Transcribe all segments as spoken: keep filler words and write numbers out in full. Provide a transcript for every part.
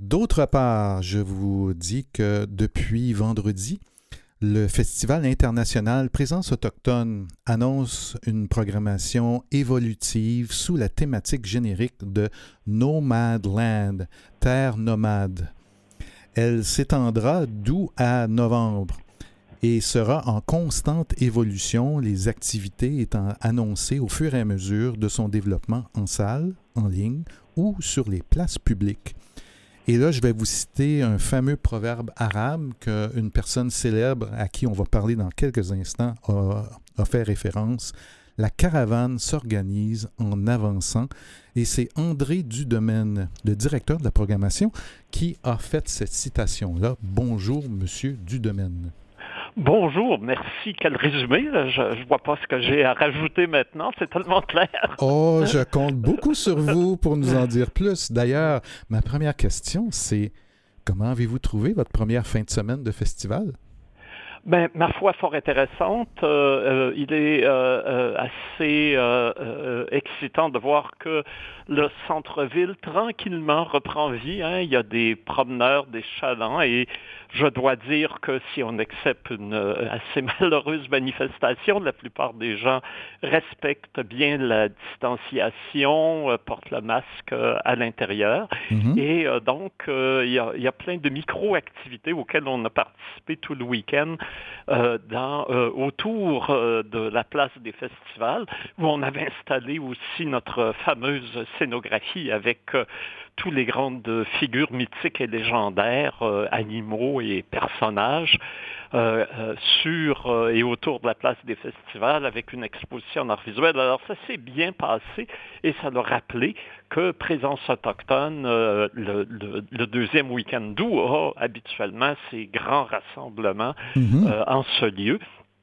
D'autre part, je vous dis que depuis vendredi, le Festival international Présence autochtone annonce une programmation évolutive sous la thématique générique de Nomadland, Terre nomade. Elle s'étendra d'août à novembre et sera en constante évolution, les activités étant annoncées au fur et à mesure de son développement en salle, en ligne ou sur les places publiques. Et là, je vais vous citer un fameux proverbe arabe qu'une personne célèbre à qui on va parler dans quelques instants a, a fait référence. La caravane s'organise en avançant. Et c'est André Dudemaine, le directeur de la programmation, qui a fait cette citation-là. Bonjour, Monsieur Dudemaine. Bonjour, merci. Quel résumé. Je ne vois pas ce que j'ai à rajouter maintenant. C'est tellement clair. Oh, je compte beaucoup sur vous pour nous en dire plus. D'ailleurs, ma première question, c'est comment avez-vous trouvé votre première fin de semaine de festival? Ben, ma foi, fort intéressante. Euh, euh, il est euh, euh, assez euh, euh, excitant de voir que le centre-ville tranquillement reprend vie. Hein. Il y a des promeneurs, des chalands et je dois dire que si on accepte une euh, assez malheureuse manifestation, la plupart des gens respectent bien la distanciation, euh, portent le masque euh, à l'intérieur. Mm-hmm. Et euh, donc, euh, il y a, il y a plein de micro-activités auxquelles on a participé tout le week-end euh, dans, euh, autour euh, de la place des festivals, où on avait installé aussi notre fameuse scénographie avec euh, tous les grandes figures mythiques et légendaires, euh, animaux et personnages, euh, euh, sur euh, et autour de la place des festivals avec une exposition en art visuel. Alors ça s'est bien passé et ça l'a rappelé que Présence autochtone, euh, le, le, le deuxième week-end d'août, a habituellement ces grands rassemblements mm-hmm. euh, en ce lieu.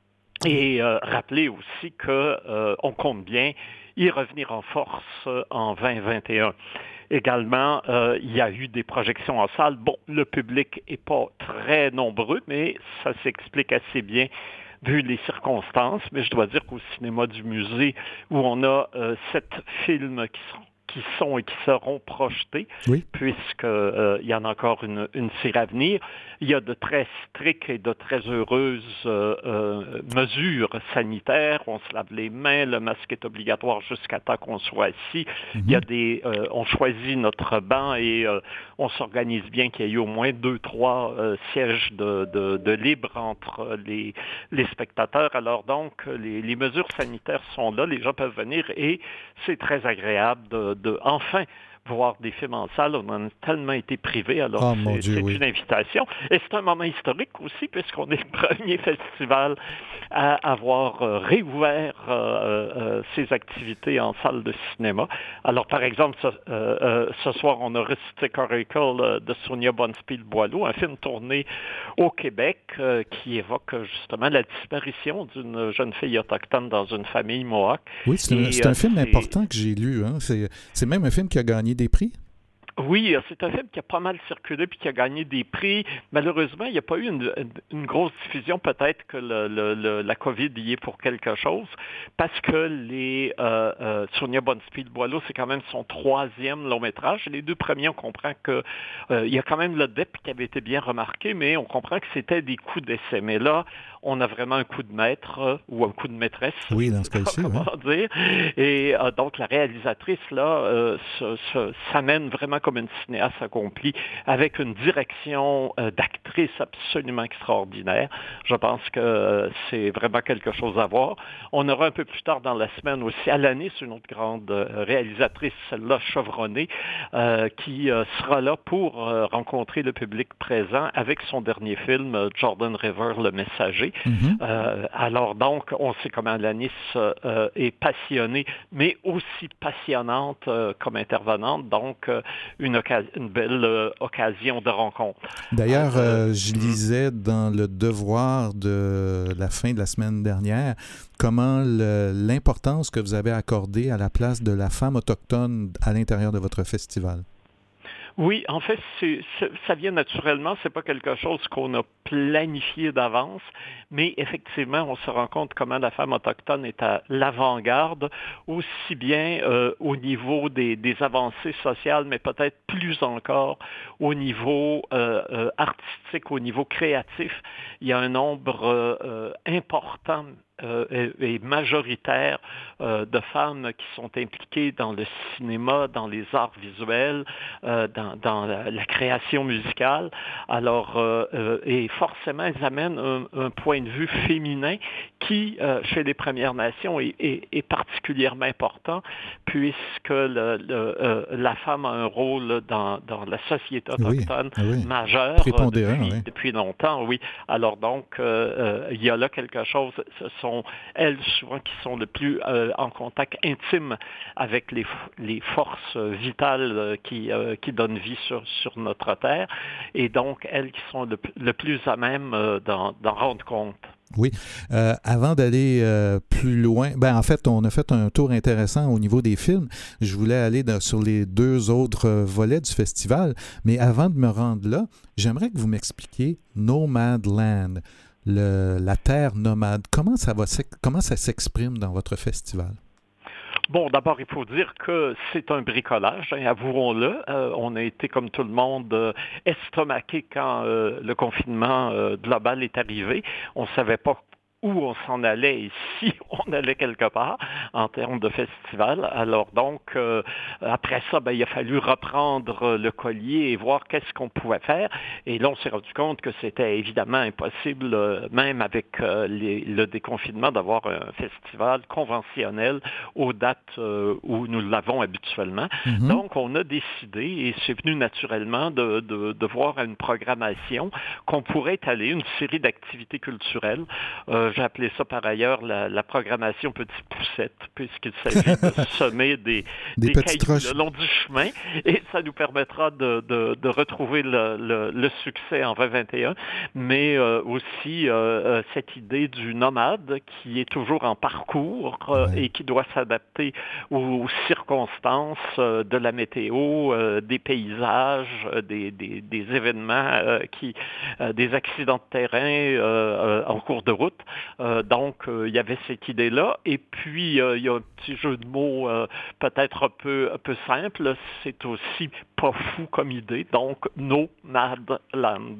Et euh, rappeler aussi qu'on euh, compte bien y revenir en force euh, en vingt vingt et un. Également, euh, il y a eu des projections en salle. Bon, le public n'est pas très nombreux, mais ça s'explique assez bien vu les circonstances. Mais je dois dire qu'au cinéma du musée, où on a euh, sept films qui sont qui sont et qui seront projetés, oui. puisqu'il euh, y en a encore une, une série à venir. Il y a de très strictes et de très heureuses euh, euh, mesures sanitaires. On se lave les mains, le masque est obligatoire jusqu'à temps qu'on soit assis. Mm-hmm. Il y a des, euh, on choisit notre banc et euh, on s'organise bien qu'il y ait au moins deux, trois euh, sièges de, de, de libre entre les, les spectateurs. Alors donc, les, les mesures sanitaires sont là, les gens peuvent venir et c'est très agréable de de enfin voir des films en salle. On en a tellement été privés, alors oh, c'est, Dieu, c'est oui. une invitation. Et c'est un moment historique aussi, puisqu'on est le premier festival à avoir euh, réouvert euh, euh, ses activités en salle de cinéma. Alors, par exemple, ce, euh, euh, ce soir, on a Rustic Oracle euh, de Sonia Bonspil-Boileau, un film tourné au Québec euh, qui évoque justement la disparition d'une jeune fille autochtone dans une famille Mohawk. Oui, c'est, Et, un, c'est euh, un film c'est... important que j'ai lu. Hein. C'est, c'est même un film qui a gagné des prix. Oui, c'est un film qui a pas mal circulé puis qui a gagné des prix. Malheureusement, il n'y a pas eu une, une grosse diffusion. Peut-être que le, le, le, la COVID y est pour quelque chose, parce que les euh, euh, Sonia Bonspil-Boileau, c'est quand même son troisième long métrage. Les deux premiers, on comprend que euh, il y a quand même le D E P qui avait été bien remarqué, mais on comprend que c'était des coups d'essai. Mais là, on a vraiment un coup de maître euh, ou un coup de maîtresse. Oui, dans ce cas-ci. Comment oui. dire. Et euh, donc, la réalisatrice, là, euh, se, se, s'amène vraiment comme une cinéaste accomplie, avec une direction euh, d'actrice absolument extraordinaire. Je pense que euh, c'est vraiment quelque chose à voir. On aura un peu plus tard dans la semaine aussi, Alanis, une autre grande euh, réalisatrice, celle-là chevronnée, euh, qui euh, sera là pour euh, rencontrer le public présent avec son dernier film, euh, Jordan River, Le Messager. Mm-hmm. Euh, alors donc, on sait comment Alanis euh, est passionnée, mais aussi passionnante euh, comme intervenante. Donc, euh, Une, occasion, une belle euh, occasion de rencontre. D'ailleurs, euh, euh, je lisais dans Le Devoir de la fin de la semaine dernière comment le, l'importance que vous avez accordée à la place de la femme autochtone à l'intérieur de votre festival. Oui, en fait, c'est, c'est, ça vient naturellement. C'est pas quelque chose qu'on a planifié d'avance, mais effectivement, on se rend compte comment la femme autochtone est à l'avant-garde, aussi bien euh, au niveau des, des avancées sociales, mais peut-être plus encore au niveau euh, euh, artistique, au niveau créatif. Il y a un nombre euh, important Euh, et, et majoritaire euh, de femmes qui sont impliquées dans le cinéma, dans les arts visuels, euh, dans, dans la, la création musicale. Alors, euh, euh, et forcément, elles amènent un, un point de vue féminin qui, euh, chez les Premières Nations, est, est, est particulièrement important, puisque le, le, euh, la femme a un rôle dans, dans la société autochtone oui, oui. majeur Prépondérant, depuis, oui. depuis longtemps, oui. Alors donc, euh, euh, il y a là quelque chose, ce sont elles souvent qui sont le plus euh, en contact intime avec les, les forces vitales euh, qui, euh, qui donnent vie sur, sur notre Terre, et donc elles qui sont le, le plus à même euh, d'en, d'en rendre compte. Oui. Euh, avant d'aller euh, plus loin, ben en fait, on a fait un tour intéressant au niveau des films. Je voulais aller dans, sur les deux autres euh, volets du festival, mais avant de me rendre là, j'aimerais que vous m'expliquiez Nomadland. Le, la terre nomade, comment ça va, comment ça s'exprime dans votre festival? Bon, d'abord, il faut dire que c'est un bricolage, hein, avouons-le. Euh, on a été, comme tout le monde, euh, estomaqué quand euh, le confinement euh, global est arrivé. On ne savait pas où on s'en allait et si on allait quelque part en termes de festival. Alors donc, euh, après ça, ben, il a fallu reprendre le collier et voir qu'est-ce qu'on pouvait faire. Et là, on s'est rendu compte que c'était évidemment impossible, euh, même avec euh, les, le déconfinement, d'avoir un festival conventionnel aux dates euh, où nous l'avons habituellement. Mm-hmm. Donc, on a décidé, et c'est venu naturellement, de, de, de voir une programmation qu'on pourrait étaler, une série d'activités culturelles. Euh, J'ai appelé ça par ailleurs la, la programmation Petite Poussette, puisqu'il s'agit de semer des, des, des cailloux roches le long du chemin, et ça nous permettra de, de, de retrouver le, le, le succès en vingt vingt et un, mais euh, aussi euh, cette idée du nomade qui est toujours en parcours euh, ouais. et qui doit s'adapter aux, aux circonstances euh, de la météo, euh, des paysages, euh, des, des, des événements, euh, qui, euh, des accidents de terrain euh, euh, en cours de route. Euh, donc, euh, il y avait cette idée-là. Et puis, euh, il y a un petit jeu de mots euh, peut-être un peu, un peu simple. C'est aussi pas fou comme idée. Donc, Nomadland.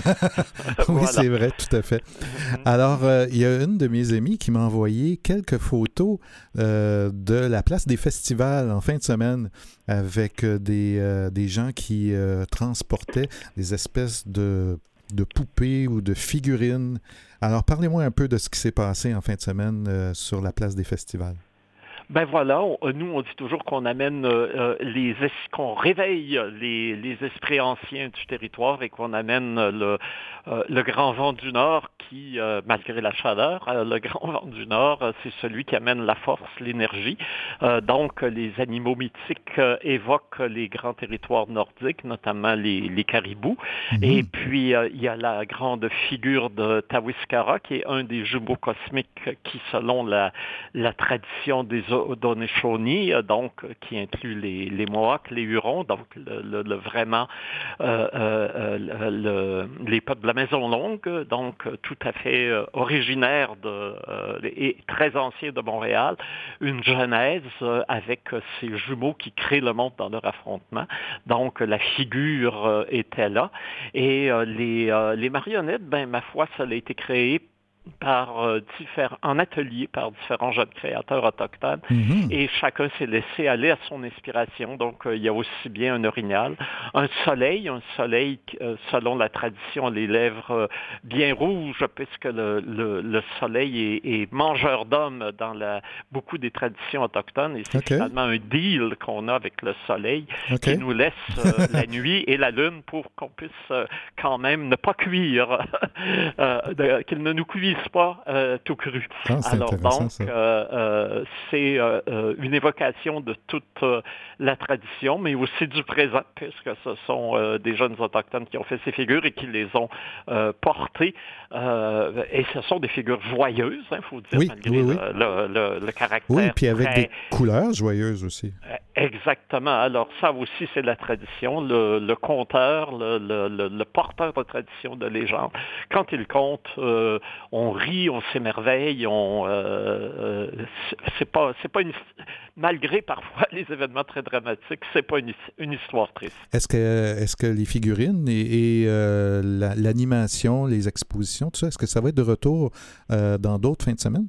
Oui, voilà. C'est vrai, tout à fait. Alors, euh, il y a une de mes amies qui m'a envoyé quelques photos euh, de la place des festivals en fin de semaine avec euh, des, euh, des gens qui euh, transportaient des espèces de de poupées ou de figurines. Alors, parlez-moi un peu de ce qui s'est passé en fin de semaine euh, sur la place des festivals. Ben voilà, on, nous on dit toujours qu'on amène euh, les qu'on réveille les, les esprits anciens du territoire et qu'on amène le, euh, le grand vent du Nord qui, euh, malgré la chaleur, euh, le grand vent du Nord, euh, c'est celui qui amène la force, l'énergie. Euh, donc les animaux mythiques euh, évoquent les grands territoires nordiques, notamment les, les caribous. Mm-hmm. Et puis euh, il y a la grande figure de Tawiskara qui est un des jumeaux cosmiques qui, selon la, la tradition des Haudenosaunee, donc qui inclut les, les Mohawks, les Hurons, donc le, le, le vraiment euh, euh, le, les peuples de la Maison Longue, donc tout à fait euh, originaire de, euh, et très ancien de Montréal, une genèse euh, avec ces jumeaux qui créent le monde dans leur affrontement. Donc la figure euh, était là et euh, les, euh, les marionnettes, ben ma foi, ça a été créé par euh, différents, en atelier par différents jeunes créateurs autochtones mm-hmm. et chacun s'est laissé aller à son inspiration. Donc euh, il y a aussi bien un orignal, un soleil, un soleil euh, selon la tradition les lèvres euh, bien rouges puisque le, le, le soleil est, est mangeur d'hommes dans la, beaucoup des traditions autochtones et c'est okay. finalement un deal qu'on a avec le soleil okay. qui nous laisse euh, la nuit et la lune pour qu'on puisse euh, quand même ne pas cuire, euh, de, qu'il ne nous cuise pas euh, tout cru. Ah, alors donc, euh, euh, c'est euh, une évocation de toute euh, la tradition, mais aussi du présent, puisque ce sont euh, des jeunes autochtones qui ont fait ces figures et qui les ont euh, portées. Euh, et ce sont des figures joyeuses, il hein, faut dire, oui, malgré oui, oui. Le, le, le, le caractère. Oui, puis avec très... des couleurs joyeuses aussi. Euh, Exactement. Alors ça aussi, c'est la tradition. Le, le conteur, le, le, le, le porteur de tradition de légende, quand il compte, euh, on rit, on s'émerveille, on euh, c'est pas c'est pas une malgré parfois les événements très dramatiques, c'est pas une, une histoire triste. Est-ce que est-ce que les figurines et, et euh, la, l'animation, les expositions, tout ça, est-ce que ça va être de retour euh, dans d'autres fins de semaine?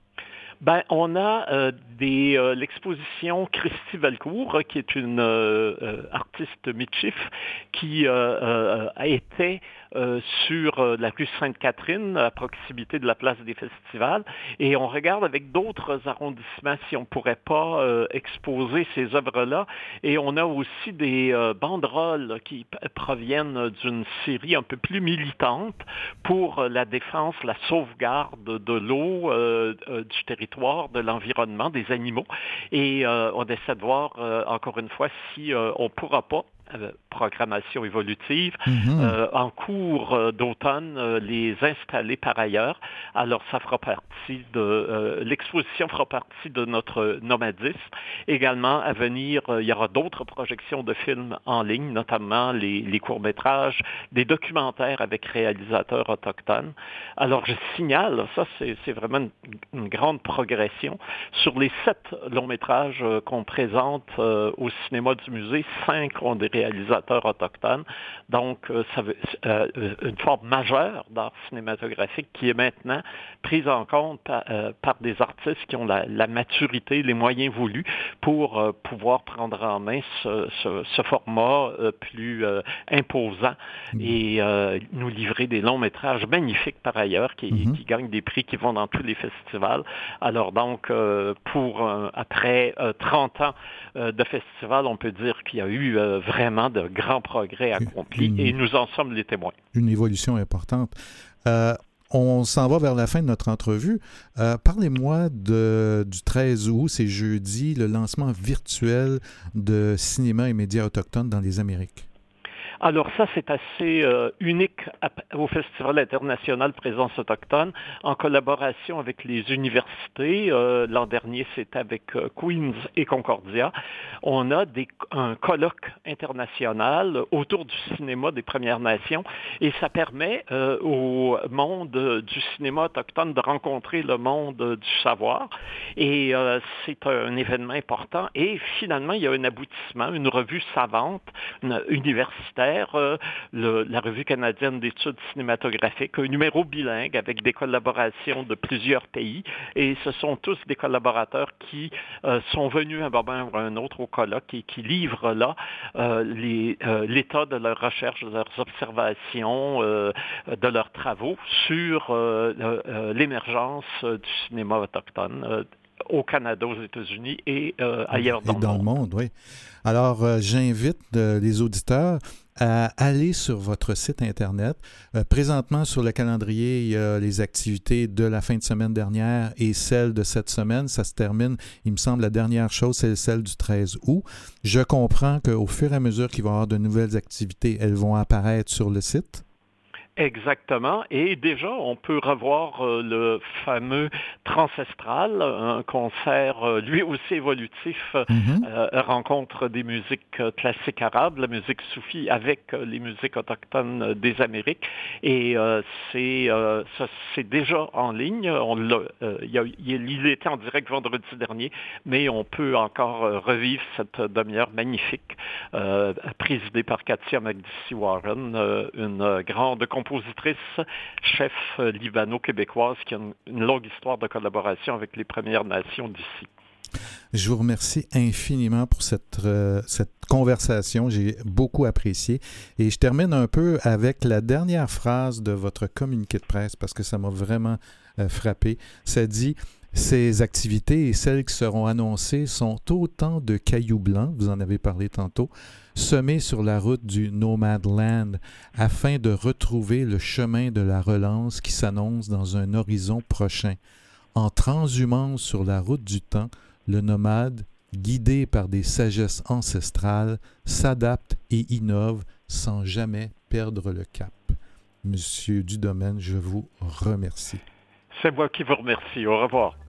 Ben, on a euh, des, euh, l'exposition Christy Valcourt, qui est une euh, euh, artiste Michif, qui euh, euh, a été euh, sur euh, la rue Sainte-Catherine, à proximité de la place des festivals, et on regarde avec d'autres arrondissements si on ne pourrait pas euh, exposer ces œuvres-là. Et on a aussi des euh, banderoles qui p- proviennent d'une série un peu plus militante pour la défense, la sauvegarde de l'eau, euh, euh, du territoire, de l'environnement, des animaux. Et euh, on essaie de voir, euh, encore une fois, si euh, on ne pourra pas, euh, programmation évolutive, Mm-hmm. euh, en cours euh, d'automne, euh, les installer par ailleurs. Alors, ça fera partie de, euh, l'exposition fera partie de notre nomadisme. Également, à venir, euh, il y aura d'autres projections de films en ligne, notamment les, les courts-métrages, des documentaires avec réalisateurs autochtones. Alors, je signale, ça, c'est, c'est vraiment une, une grande progression. Sur les sept longs-métrages euh, qu'on présente euh, au cinéma du musée, cinq ont des réalisateurs autochtones. Donc, euh, ça veut, euh, une forme majeure d'art cinématographique qui est maintenant prise en compte par, euh, par des artistes qui ont la, la maturité, les moyens voulus pour euh, pouvoir prendre en main ce, ce, ce format euh, plus euh, imposant et euh, nous livrer des longs métrages magnifiques par ailleurs qui, Mm-hmm. qui gagnent des prix qui vont dans tous les festivals. Alors donc, euh, pour euh, après euh, trente ans euh, de festival, on peut dire qu'il y a eu euh, vraiment de grands progrès accomplis Une, et nous en sommes les témoins. Une évolution importante. Euh, on s'en va vers la fin de notre entrevue. Euh, parlez-moi de, du treize août, c'est jeudi, le lancement virtuel de cinéma et médias autochtones dans les Amériques. Alors ça, c'est assez euh, unique à, au Festival international Présence autochtone, en collaboration avec les universités. Euh, l'an dernier, c'était avec euh, Queens et Concordia. On a des, un colloque international autour du cinéma des Premières Nations et ça permet euh, au monde du cinéma autochtone de rencontrer le monde du savoir. Et euh, c'est un événement important. Et finalement, il y a un aboutissement, une revue savante, une universitaire, Euh, le, la Revue canadienne d'études cinématographiques, un numéro bilingue avec des collaborations de plusieurs pays. Et ce sont tous des collaborateurs qui euh, sont venus à un moment ou à un autre au colloque et qui livrent là euh, les, euh, l'état de leurs recherches, de leurs observations, euh, de leurs travaux sur euh, euh, l'émergence du cinéma autochtone euh, au Canada, aux États-Unis et euh, ailleurs dans, et dans le monde. le monde. Oui. Alors, euh, j'invite euh, les auditeurs à aller sur votre site Internet. Euh, présentement, sur le calendrier, il y a les activités de la fin de semaine dernière et celles de cette semaine. Ça se termine, il me semble, la dernière chose, c'est celle du treize août. Je comprends qu'au fur et à mesure qu'il va y avoir de nouvelles activités, elles vont apparaître sur le site. Exactement. Et déjà, on peut revoir euh, le fameux Transestral, un concert euh, lui aussi évolutif, Mm-hmm. euh, rencontre des musiques euh, classiques arabes, la musique soufie avec euh, les musiques autochtones euh, des Amériques. Et euh, c'est, euh, ça, c'est déjà en ligne. On l'a, euh, il, y a, il était en direct vendredi dernier, mais on peut encore euh, revivre cette demi-heure magnifique, euh, présidée par Katia Magdissi Warren, euh, une grande compositrice compositrice, chef euh, libano-québécoise qui a une, une longue histoire de collaboration avec les Premières Nations d'ici. Je vous remercie infiniment pour cette, euh, cette conversation. J'ai beaucoup apprécié. Et je termine un peu avec la dernière phrase de votre communiqué de presse parce que ça m'a vraiment euh, frappé. Ça dit « Ces activités et celles qui seront annoncées sont autant de cailloux blancs, vous en avez parlé tantôt, semés sur la route du Nomadland afin de retrouver le chemin de la relance qui s'annonce dans un horizon prochain. En transhumance sur la route du temps, le nomade, guidé par des sagesses ancestrales, s'adapte et innove sans jamais perdre le cap. » Monsieur Dudomaine, je vous remercie. C'est moi qui vous remercie. Au revoir.